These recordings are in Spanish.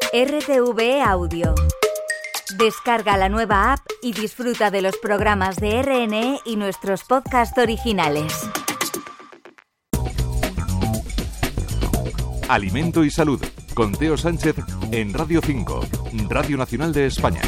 RTV Audio. Descarga la nueva app y disfruta de los programas de RNE y nuestros podcasts originales. Alimento y Salud, con Teo Sánchez en Radio 5, Radio Nacional de España.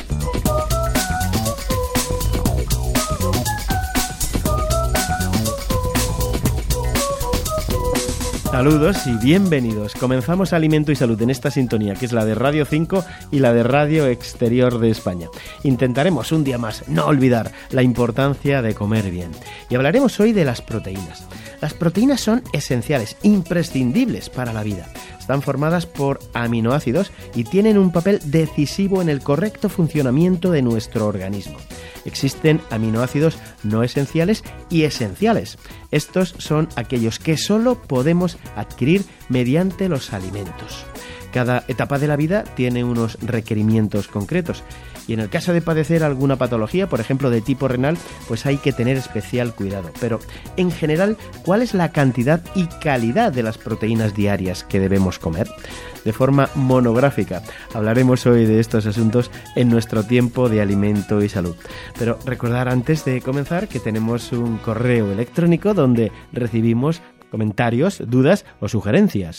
Saludos y bienvenidos. Comenzamos Alimento y Salud en esta sintonía, que es la de Radio 5 y la de Radio Exterior de España. Intentaremos un día más no olvidar la importancia de comer bien. Y hablaremos hoy de las proteínas. Las proteínas son esenciales, imprescindibles para la vida. Están formadas por aminoácidos y tienen un papel decisivo en el correcto funcionamiento de nuestro organismo. Existen aminoácidos no esenciales y esenciales. Estos son aquellos que solo podemos adquirir mediante los alimentos. Cada etapa de la vida tiene unos requerimientos concretos. Y en el caso de padecer alguna patología, por ejemplo de tipo renal, pues hay que tener especial cuidado. Pero, en general, ¿cuál es la cantidad y calidad de las proteínas diarias que debemos comer? De forma monográfica hablaremos hoy de estos asuntos en nuestro tiempo de Alimento y Salud. Pero recordar antes de comenzar que tenemos un correo electrónico donde recibimos comentarios, dudas o sugerencias.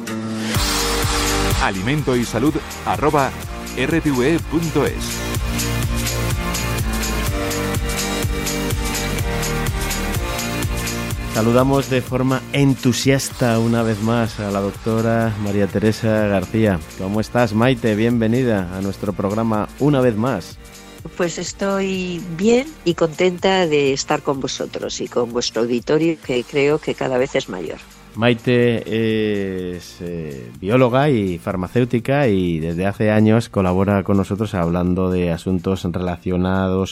alimentoysalud@rtve.es. Saludamos de forma entusiasta una vez más a la doctora María Teresa García. ¿Cómo estás, Maite? Bienvenida a nuestro programa una vez más. Pues estoy bien y contenta de estar con vosotros y con vuestro auditorio, que creo que cada vez es mayor. Maite es bióloga y farmacéutica y desde hace años colabora con nosotros hablando de asuntos relacionados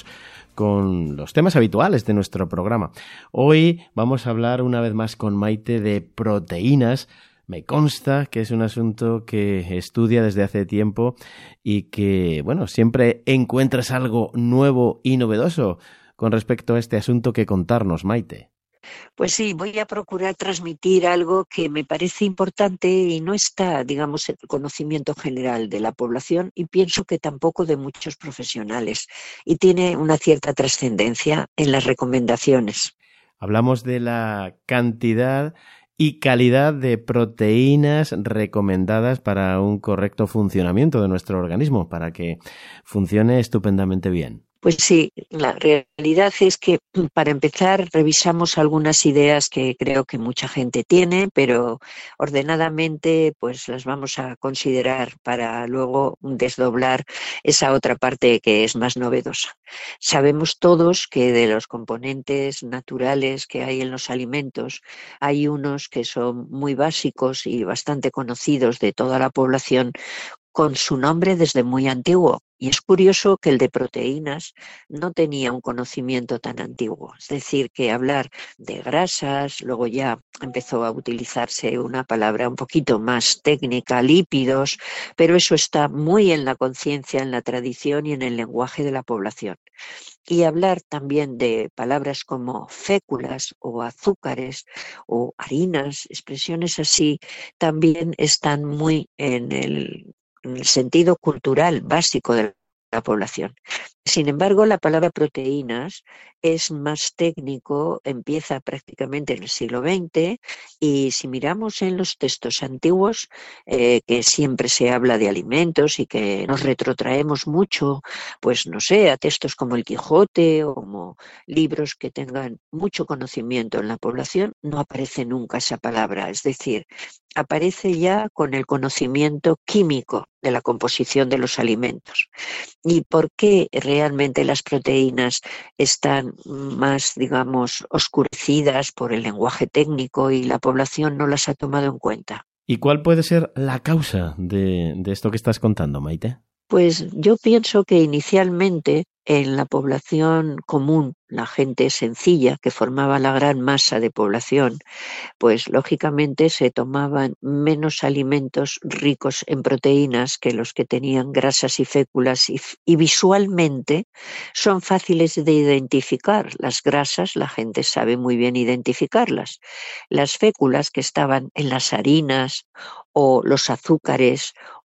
con los temas habituales de nuestro programa. Hoy vamos a hablar una vez más con Maite de proteínas. Me consta que es un asunto que estudia desde hace tiempo y que, bueno, siempre encuentras algo nuevo y novedoso con respecto a este asunto que contarnos, Maite. Pues sí, voy a procurar transmitir algo que me parece importante y no está, digamos, en el conocimiento general de la población y pienso que tampoco de muchos profesionales y tiene una cierta trascendencia en las recomendaciones. Hablamos de la cantidad y calidad de proteínas recomendadas para un correcto funcionamiento de nuestro organismo, para que funcione estupendamente bien. Pues sí, la realidad es que para empezar revisamos algunas ideas que creo que mucha gente tiene, pero ordenadamente pues las vamos a considerar para luego desdoblar esa otra parte que es más novedosa. Sabemos todos que de los componentes naturales que hay en los alimentos hay unos que son muy básicos y bastante conocidos de toda la población, con su nombre desde muy antiguo. Y es curioso que el de proteínas no tenía un conocimiento tan antiguo. Es decir, que hablar de grasas, luego ya empezó a utilizarse una palabra un poquito más técnica, lípidos, pero eso está muy en la conciencia, en la tradición y en el lenguaje de la población. Y hablar también de palabras como féculas o azúcares o harinas, expresiones así, también están muy en el sentido cultural básico de la población. Sin embargo, la palabra proteínas es más técnico, empieza prácticamente en el siglo XX y si miramos en los textos antiguos, que siempre se habla de alimentos y que nos retrotraemos mucho, pues no sé, a textos como el Quijote o como libros que tengan mucho conocimiento en la población, no aparece nunca esa palabra, es decir, aparece ya con el conocimiento químico de la composición de los alimentos. ¿Y por qué realmente las proteínas están más, digamos, oscurecidas por el lenguaje técnico y la población no las ha tomado en cuenta? ¿Y cuál puede ser la causa de esto que estás contando, Maite? Pues yo pienso que inicialmente en la población común, la gente sencilla que formaba la gran masa de población, pues lógicamente se tomaban menos alimentos ricos en proteínas que los que tenían grasas y féculas y visualmente son fáciles de identificar. Las grasas la gente sabe muy bien identificarlas. Las féculas que estaban en las harinas o los azúcares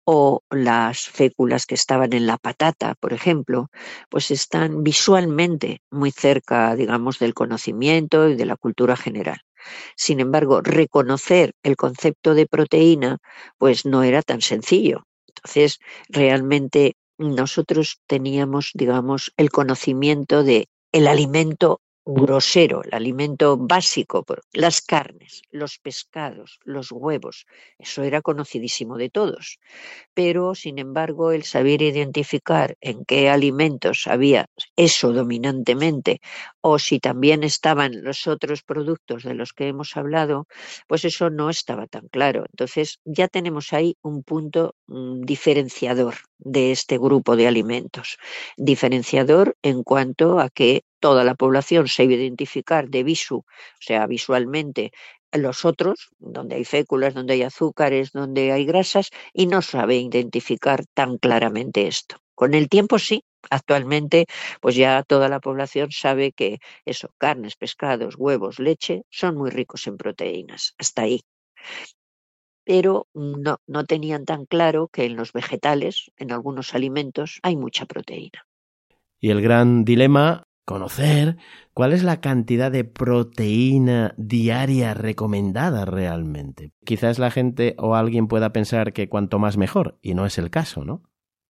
o las féculas que estaban en la patata, por ejemplo, pues están visualmente muy cerca, digamos, del conocimiento y de la cultura general. Sin embargo, reconocer el concepto de proteína, pues no era tan sencillo. Entonces, realmente nosotros teníamos, digamos, el conocimiento de el alimento grosero, el alimento básico, las carnes, los pescados, los huevos, eso era conocidísimo de todos. Pero, sin embargo, el saber identificar en qué alimentos había eso dominantemente, o si también estaban los otros productos de los que hemos hablado, pues eso no estaba tan claro. Entonces, ya tenemos ahí un punto diferenciador de este grupo de alimentos. Diferenciador en cuanto a que toda la población se iba a identificar de visu, o sea, visualmente, los otros, donde hay féculas, donde hay azúcares, donde hay grasas, y no sabe identificar tan claramente esto. Con el tiempo sí, actualmente pues ya toda la población sabe que eso, carnes, pescados, huevos, leche, son muy ricos en proteínas, hasta ahí. Pero no tenían tan claro que en los vegetales, en algunos alimentos, hay mucha proteína. Y el gran dilema, conocer cuál es la cantidad de proteína diaria recomendada realmente. Quizás la gente o alguien pueda pensar que cuanto más mejor, y no es el caso, ¿no?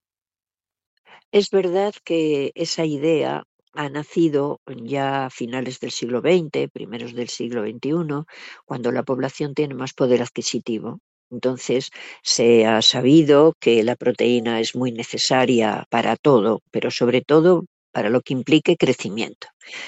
Es verdad que esa idea ha nacido ya a finales del siglo XX, primeros del siglo XXI, cuando la población tiene más poder adquisitivo. Entonces se ha sabido que la proteína es muy necesaria para todo, pero sobre todo para lo que implique crecimiento,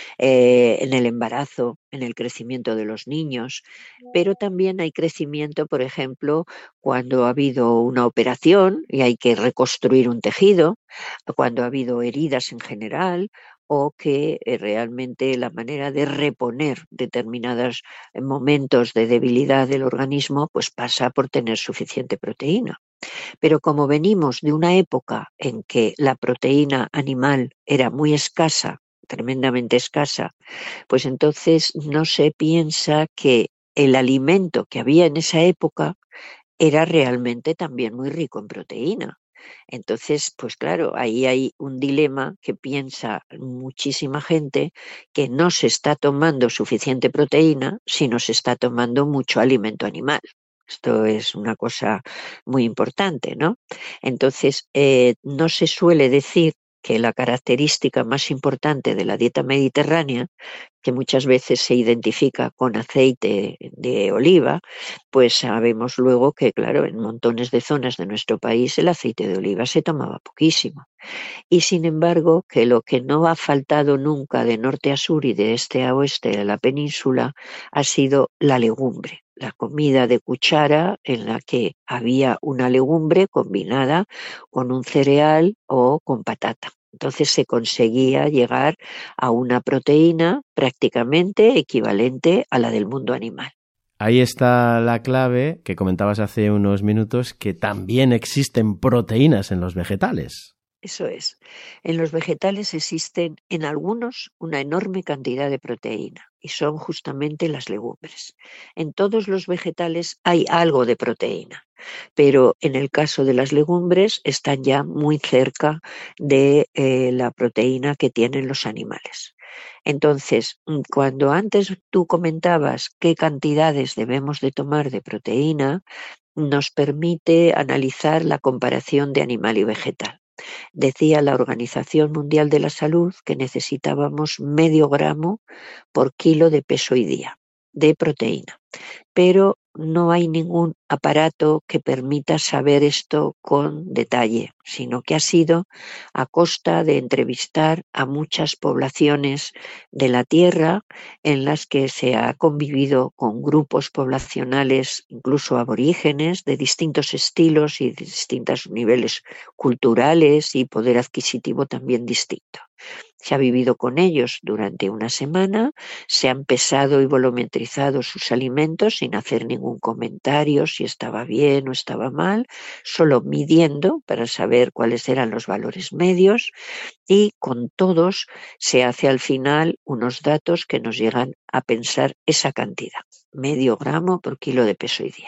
en el embarazo, en el crecimiento de los niños, pero también hay crecimiento, por ejemplo, cuando ha habido una operación y hay que reconstruir un tejido, cuando ha habido heridas en general, o que realmente la manera de reponer determinados momentos de debilidad del organismo pues pasa por tener suficiente proteína. Pero como venimos de una época en que la proteína animal era muy escasa, tremendamente escasa, pues entonces no se piensa que el alimento que había en esa época era realmente también muy rico en proteína. Entonces, pues claro, ahí hay un dilema que piensa muchísima gente que no se está tomando suficiente proteína, sino se está tomando mucho alimento animal. Esto es una cosa muy importante, ¿no? Entonces, no se suele decir que la característica más importante de la dieta mediterránea, que muchas veces se identifica con aceite de oliva, pues sabemos luego que, claro, en montones de zonas de nuestro país el aceite de oliva se tomaba poquísimo. Y sin embargo, que lo que no ha faltado nunca de norte a sur y de este a oeste de la península ha sido la legumbre, la comida de cuchara en la que había una legumbre combinada con un cereal o con patata. Entonces se conseguía llegar a una proteína prácticamente equivalente a la del mundo animal. Ahí está la clave que comentabas hace unos minutos, que también existen proteínas en los vegetales. Eso es. En los vegetales existen en algunos una enorme cantidad de proteína y son justamente las legumbres. En todos los vegetales hay algo de proteína, pero en el caso de las legumbres están ya muy cerca de la proteína que tienen los animales. Entonces, cuando antes tú comentabas qué cantidades debemos de tomar de proteína, nos permite analizar la comparación de animal y vegetal. Decía la Organización Mundial de la Salud que necesitábamos 0,5 gramo por kilo de peso y día de proteína, pero no hay ningún aparato que permita saber esto con detalle, sino que ha sido a costa de entrevistar a muchas poblaciones de la Tierra en las que se ha convivido con grupos poblacionales, incluso aborígenes, de distintos estilos y de distintos niveles culturales y poder adquisitivo también distinto. Se ha vivido con ellos durante una semana, se han pesado y volumetrizado sus alimentos sin hacer ningún comentario si estaba bien o estaba mal, solo midiendo para saber cuáles eran los valores medios, y con todos se hace al final unos datos que nos llegan a pensar esa cantidad, 0,5 gramo por kilo de peso y día.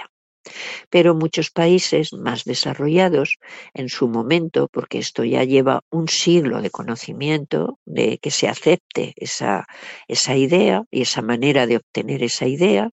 Pero muchos países más desarrollados en su momento, porque esto ya lleva un siglo de conocimiento, de que se acepte esa idea y esa manera de obtener esa idea,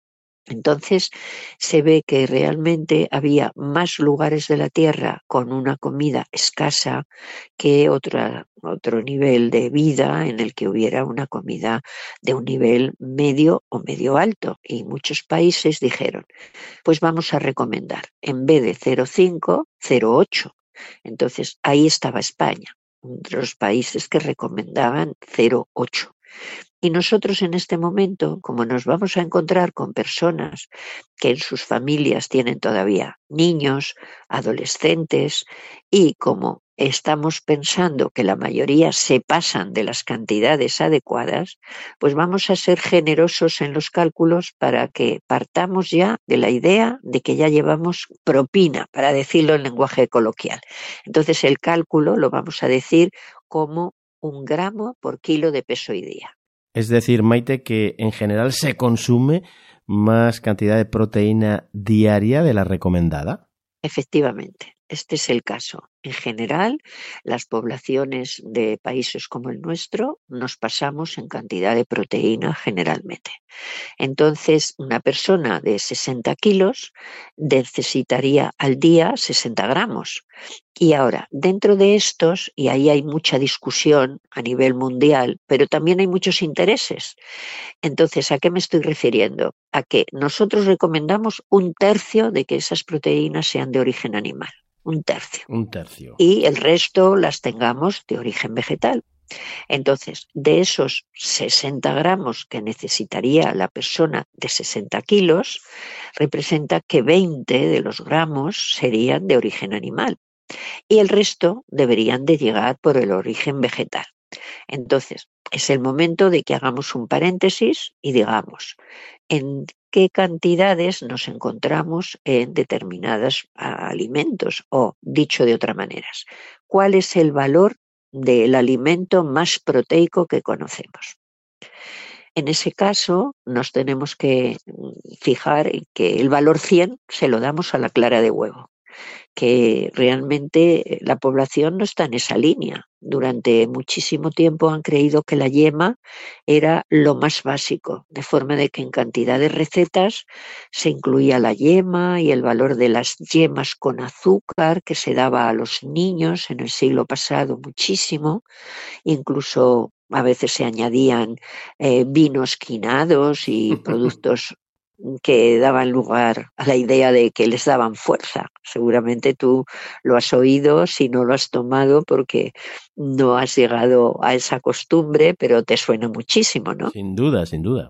entonces se ve que realmente había más lugares de la Tierra con una comida escasa que otro nivel de vida en el que hubiera una comida de un nivel medio o medio alto. Y muchos países dijeron, pues vamos a recomendar, en vez de 0,5, 0,8. Entonces ahí estaba España, entre los países que recomendaban 0,8. Y nosotros en este momento, como nos vamos a encontrar con personas que en sus familias tienen todavía niños, adolescentes, y como estamos pensando que la mayoría se pasan de las cantidades adecuadas, pues vamos a ser generosos en los cálculos para que partamos ya de la idea de que ya llevamos propina, para decirlo en lenguaje coloquial. Entonces el cálculo lo vamos a decir como 1 gramo por kilo de peso y día. Es decir, Maite, que en general se consume más cantidad de proteína diaria de la recomendada. Efectivamente, este es el caso. En general, las poblaciones de países como el nuestro nos pasamos en cantidad de proteína generalmente. Entonces, una persona de 60 kilos necesitaría al día 60 gramos. Y ahora, dentro de estos, y ahí hay mucha discusión a nivel mundial, pero también hay muchos intereses. Entonces, ¿a qué me estoy refiriendo? A que nosotros recomendamos 1/3 de que esas proteínas sean de origen animal. 1/3. 1/3. Y el resto las tengamos de origen vegetal. Entonces, de esos 60 gramos que necesitaría la persona de 60 kilos, representa que 20 de los gramos serían de origen animal y el resto deberían de llegar por el origen vegetal. Entonces, es el momento de que hagamos un paréntesis y digamos en qué cantidades nos encontramos en determinados alimentos o, dicho de otra manera, cuál es el valor del alimento más proteico que conocemos. En ese caso, nos tenemos que fijar en que el valor 100 se lo damos a la clara de huevo, que realmente la población no está en esa línea. Durante muchísimo tiempo han creído que la yema era lo más básico, de forma de que en cantidad de recetas se incluía la yema y el valor de las yemas con azúcar que se daba a los niños en el siglo pasado muchísimo, incluso a veces se añadían vinos quinados y productos que daban lugar a la idea de que les daban fuerza. Seguramente tú lo has oído, si no lo has tomado, porque no has llegado a esa costumbre, pero te suena muchísimo, ¿no? Sin duda, sin duda.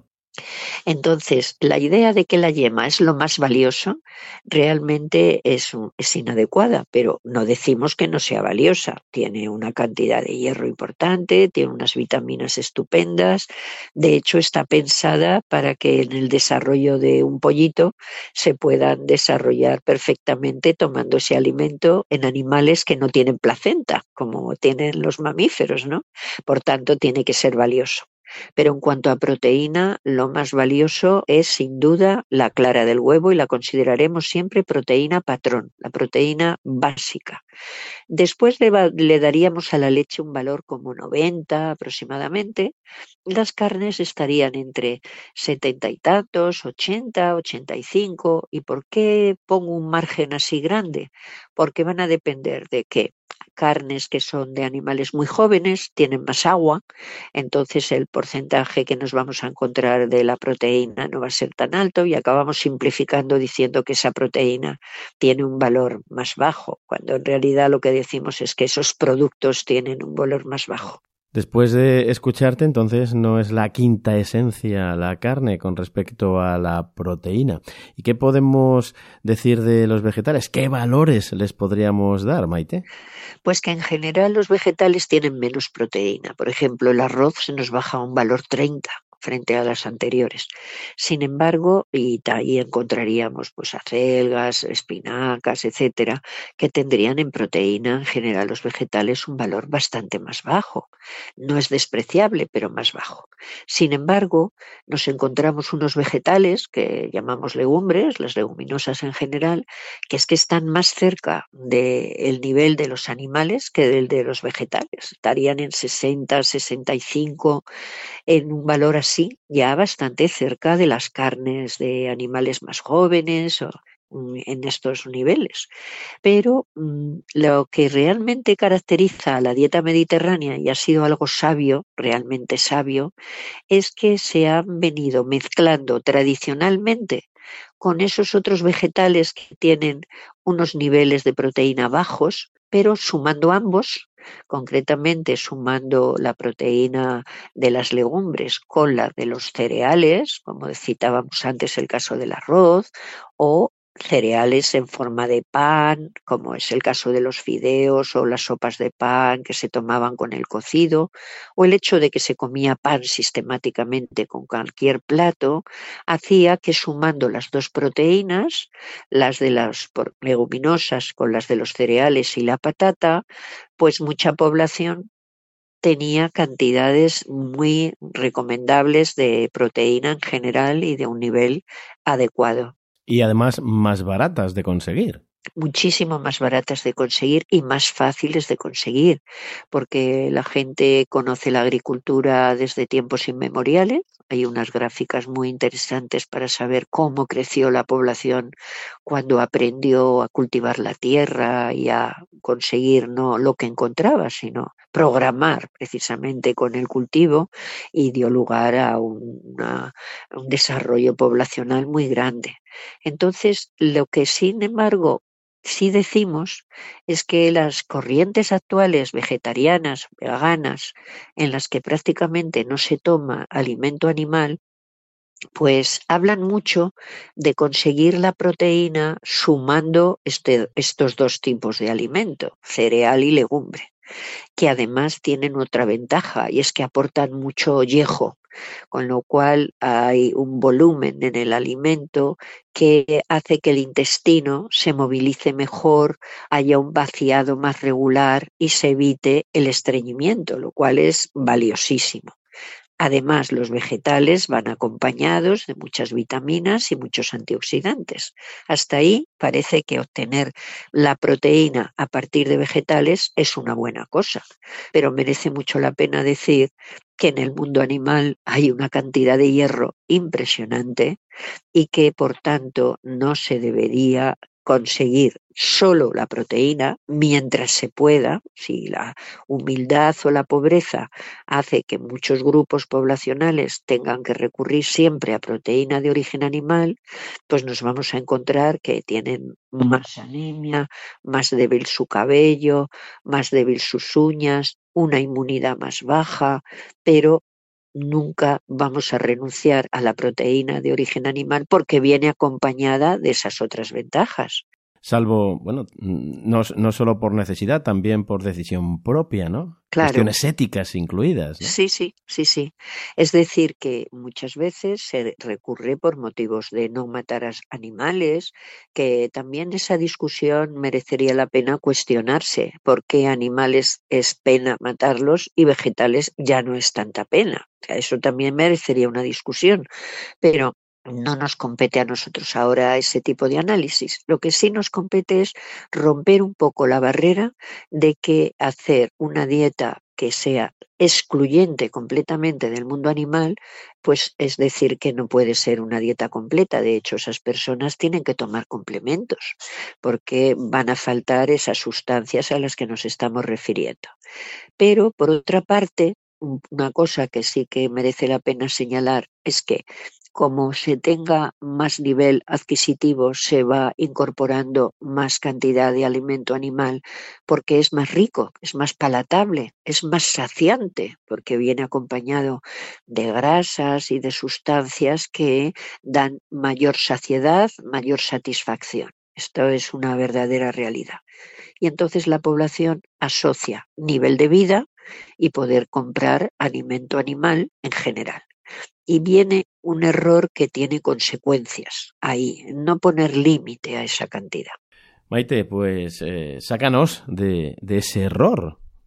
Entonces, la idea de que la yema es lo más valioso realmente es inadecuada, pero no decimos que no sea valiosa. Tiene una cantidad de hierro importante, tiene unas vitaminas estupendas. De hecho, está pensada para que en el desarrollo de un pollito se puedan desarrollar perfectamente tomando ese alimento en animales que no tienen placenta, como tienen los mamíferos, ¿no? Por tanto, tiene que ser valioso. Pero en cuanto a proteína, lo más valioso es sin duda la clara del huevo y la consideraremos siempre proteína patrón, la proteína básica. Después le daríamos a la leche un valor como 90 aproximadamente. Las carnes estarían entre 70 y tantos, 80, 85. ¿Y por qué pongo un margen así grande? Porque van a depender de qué. Carnes que son de animales muy jóvenes tienen más agua, entonces el porcentaje que nos vamos a encontrar de la proteína no va a ser tan alto y acabamos simplificando diciendo que esa proteína tiene un valor más bajo, cuando en realidad lo que decimos es que esos productos tienen un valor más bajo. Después de escucharte, entonces no es la quinta esencia la carne con respecto a la proteína. ¿Y qué podemos decir de los vegetales? ¿Qué valores les podríamos dar, Maite? Pues que en general los vegetales tienen menos proteína. Por ejemplo, el arroz se nos baja a un valor 30 frente a las anteriores. Sin embargo, y ahí encontraríamos pues acelgas, espinacas, etcétera, que tendrían en proteína en general los vegetales un valor bastante más bajo. No es despreciable, pero más bajo. Sin embargo, nos encontramos unos vegetales que llamamos legumbres, las leguminosas en general, que es que están más cerca del nivel de los animales que del de los vegetales. Estarían en 60, 65, en un valor así, ya bastante cerca de las carnes de animales más jóvenes o en estos niveles. Pero lo que realmente caracteriza a la dieta mediterránea, y ha sido algo sabio, realmente sabio, es que se han venido mezclando tradicionalmente con esos otros vegetales que tienen unos niveles de proteína bajos, pero sumando ambos, concretamente sumando la proteína de las legumbres con la de los cereales, como citábamos antes el caso del arroz, o cereales en forma de pan, como es el caso de los fideos o las sopas de pan que se tomaban con el cocido, o el hecho de que se comía pan sistemáticamente con cualquier plato, hacía que sumando las dos proteínas, las de las leguminosas con las de los cereales y la patata, pues mucha población tenía cantidades muy recomendables de proteína en general y de un nivel adecuado. Y además más baratas de conseguir. Muchísimo más baratas de conseguir y más fáciles de conseguir, porque la gente conoce la agricultura desde tiempos inmemoriales. Hay unas gráficas muy interesantes para saber cómo creció la población cuando aprendió a cultivar la tierra y a conseguir no lo que encontraba, sino programar precisamente con el cultivo, y dio lugar a un desarrollo poblacional muy grande. Entonces, lo que sin embargo sí decimos es que las corrientes actuales vegetarianas, veganas, en las que prácticamente no se toma alimento animal, pues hablan mucho de conseguir la proteína sumando estos dos tipos de alimento, cereal y legumbre, que además tienen otra ventaja, y es que aportan mucho ollejo, con lo cual hay un volumen en el alimento que hace que el intestino se movilice mejor, haya un vaciado más regular y se evite el estreñimiento, lo cual es valiosísimo. Además, los vegetales van acompañados de muchas vitaminas y muchos antioxidantes. Hasta ahí parece que obtener la proteína a partir de vegetales es una buena cosa, pero merece mucho la pena decir que en el mundo animal hay una cantidad de hierro impresionante y que, por tanto, no se debería conseguir solo la proteína mientras se pueda. Si la humildad o la pobreza hace que muchos grupos poblacionales tengan que recurrir siempre a proteína de origen animal, pues nos vamos a encontrar que tienen más anemia, más débil su cabello, más débil sus uñas, una inmunidad más baja, pero nunca vamos a renunciar a la proteína de origen animal porque viene acompañada de esas otras ventajas. Salvo, bueno, no solo por necesidad, también por decisión propia, ¿no? Claro. Cuestiones éticas incluidas, ¿no? Sí. Es decir, que muchas veces se recurre por motivos de no matar a animales, que también esa discusión merecería la pena cuestionarse. ¿Por qué animales es pena matarlos y vegetales ya no es tanta pena? O sea, eso también merecería una discusión, pero no nos compete a nosotros ahora ese tipo de análisis. Lo que sí nos compete es romper un poco la barrera de que hacer una dieta que sea excluyente completamente del mundo animal, pues es decir que no puede ser una dieta completa. De hecho, esas personas tienen que tomar complementos porque van a faltar esas sustancias a las que nos estamos refiriendo. Pero, por otra parte, una cosa que sí que merece la pena señalar es que como se tenga más nivel adquisitivo, se va incorporando más cantidad de alimento animal porque es más rico, es más palatable, es más saciante, porque viene acompañado de grasas y de sustancias que dan mayor saciedad, mayor satisfacción. Esto es una verdadera realidad. Y entonces la población asocia nivel de vida y poder comprar alimento animal en general. Y viene un error que tiene consecuencias ahí, no poner límite a esa cantidad. Maite, pues sácanos de ese error.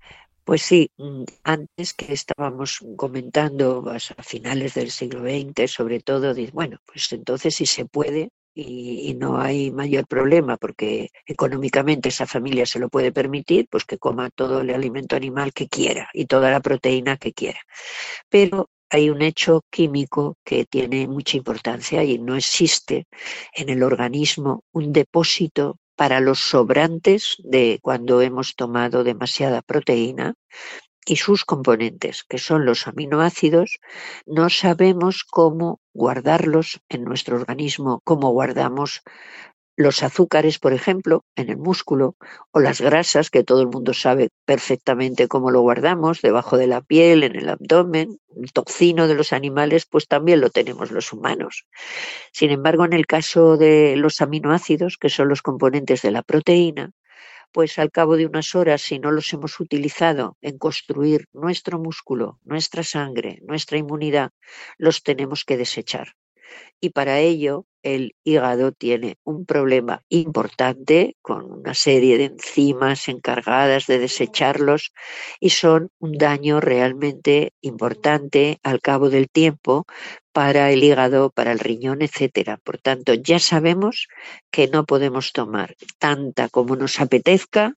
Pues sí, antes que estábamos comentando a finales del siglo XX, sobre todo, bueno, pues entonces si se puede y no hay mayor problema porque económicamente esa familia se lo puede permitir, pues que coma todo el alimento animal que quiera y toda la proteína que quiera. Pero hay un hecho químico que tiene mucha importancia y no existe en el organismo un depósito para los sobrantes de cuando hemos tomado demasiada proteína y sus componentes, que son los aminoácidos. No sabemos cómo guardarlos en nuestro organismo, cómo guardamos los azúcares, por ejemplo, en el músculo, o las grasas, que todo el mundo sabe perfectamente cómo lo guardamos, debajo de la piel, en el abdomen. El toxino de los animales, pues también lo tenemos los humanos. Sin embargo, en el caso de los aminoácidos, que son los componentes de la proteína, pues al cabo de unas horas, si no los hemos utilizado en construir nuestro músculo, nuestra sangre, nuestra inmunidad, los tenemos que desechar. Y para ello el hígado tiene un problema importante con una serie de enzimas encargadas de desecharlos y son un daño realmente importante al cabo del tiempo para el hígado, para el riñón, etcétera. Por tanto, ya sabemos que no podemos tomar tanta como nos apetezca,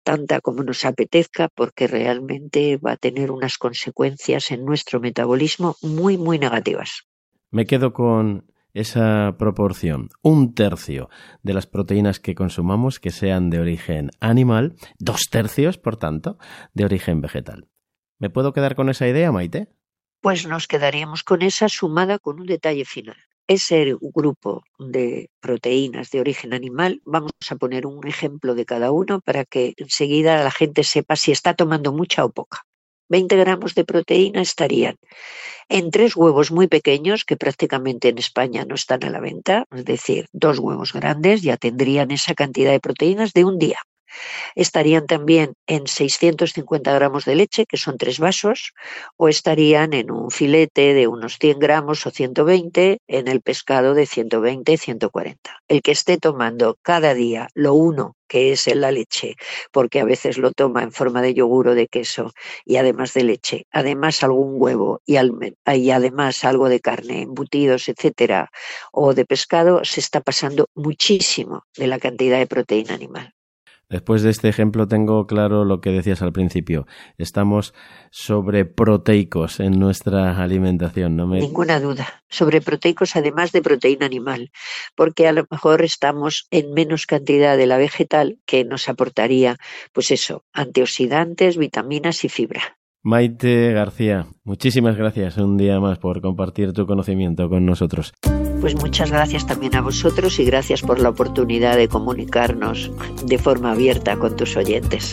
porque realmente va a tener unas consecuencias en nuestro metabolismo muy, muy negativas. Me quedo con esa proporción, 1/3 de las proteínas que consumamos que sean de origen animal, 2/3, por tanto, de origen vegetal. ¿Me puedo quedar con esa idea, Maite? Pues nos quedaríamos con esa sumada con un detalle final. Ese grupo de proteínas de origen animal, vamos a poner un ejemplo de cada uno para que enseguida la gente sepa si está tomando mucha o poca. 20 gramos de proteína estarían en 3 huevos muy pequeños que prácticamente en España no están a la venta, es decir, 2 huevos grandes ya tendrían esa cantidad de proteínas de un día. Estarían también en 650 gramos de leche, que son 3 vasos, o estarían en un filete de unos 100 gramos o 120, en el pescado de 120, 140. El que esté tomando cada día lo uno que es en la leche, porque a veces lo toma en forma de yogur o de queso, y además de leche, además algún huevo y además algo de carne, embutidos, etcétera, o de pescado, se está pasando muchísimo de la cantidad de proteína animal. Después de este ejemplo tengo claro lo que decías al principio. Estamos sobreproteicos en nuestra alimentación, ¿no? Ninguna duda. Sobreproteicos además de proteína animal, porque a lo mejor estamos en menos cantidad de la vegetal que nos aportaría, pues eso, antioxidantes, vitaminas y fibra. Maite García, muchísimas gracias un día más por compartir tu conocimiento con nosotros. Pues muchas gracias también a vosotros y gracias por la oportunidad de comunicarnos de forma abierta con tus oyentes.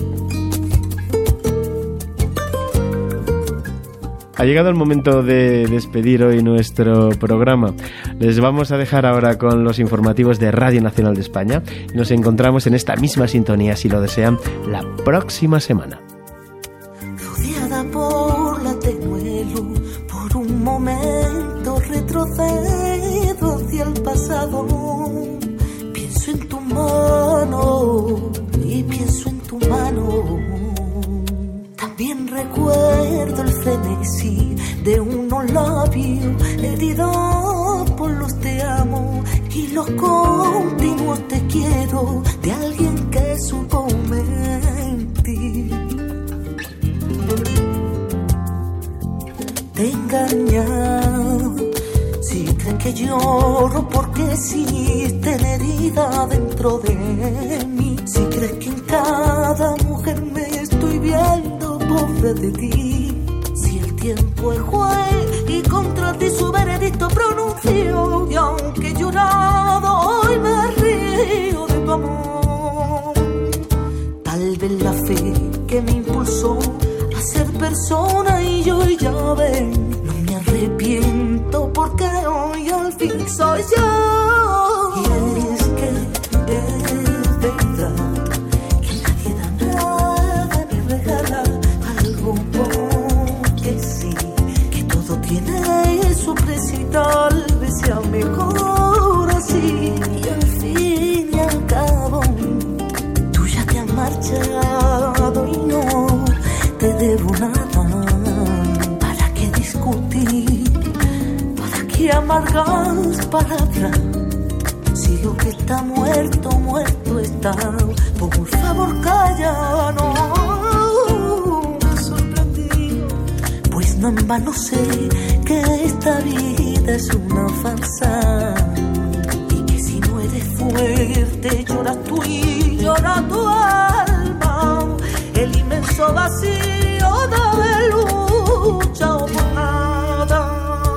Ha llegado el momento de despedir hoy nuestro programa. Les vamos a dejar ahora con los informativos de Radio Nacional de España y nos encontramos en esta misma sintonía, si lo desean, la próxima semana. Rodeada por la tenue luz, por un momento retrocedo hacia el pasado. Pienso en tu mano y pienso en tu mano. También recuerdo el frenesí de unos labios heridos por los te amo y los continuos te quiero de alguien que supo mentir. Te engañas si crees que lloro porque existe una herida dentro de mí. Si crees que en cada mujer me estoy viendo pobre de ti. Si el tiempo es juez y contra ti su veredicto pronunció, y aunque he llorado hoy me río de tu amor. Tal vez la fe que me impulsó a ser persona y yo ya ven, no me arrepiento porque hoy al fin soy yo. Y es que es verdad que nadie da nada ni regala algo porque sí, que todo tiene su precio y tal vez sea mejor así. Y al fin y al cabo tú ya te has marchado y no te debo nada. ¿Para qué discutir? ¿Para qué amargar para atrás? Si lo que está muerto, muerto está. Por favor calla, no me sorprendí. Pues no en vano sé que esta vida es una farsa. Y que si no eres fuerte lloras tú y llora tu alma. El inmenso vacío de lucha o por nada.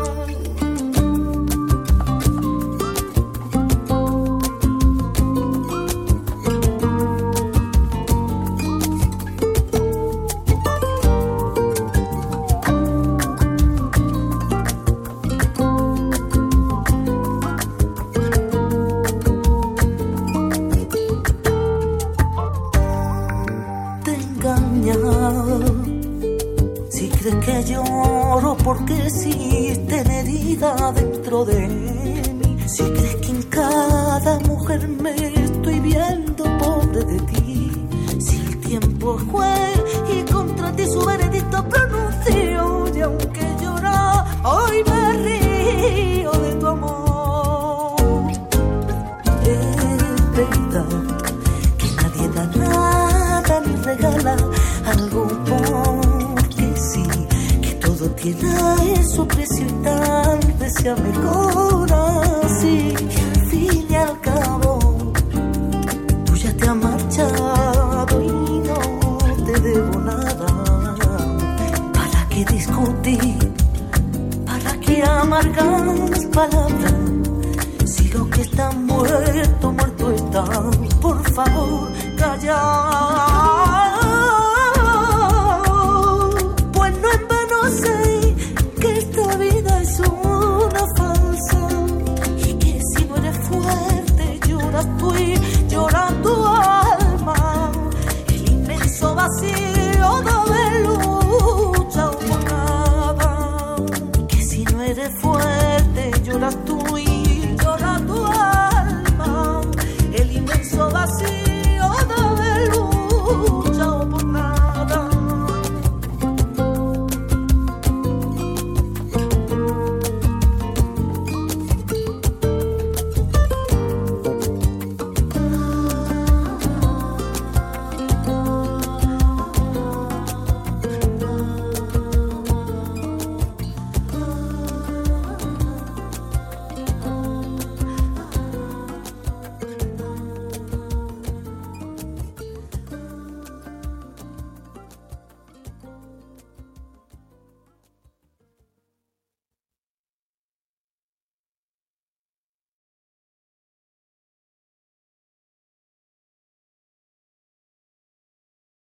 Porque existe una herida dentro de mí. Si crees que en cada mujer me estoy viendo pobre de ti. Si el tiempo es juez y contra ti su veredicto pronunció. Y aunque llora, hoy me río de tu amor. Es verdad que nadie da nada ni regala algo porque sí. Tiene su precio y tal vez sea mejor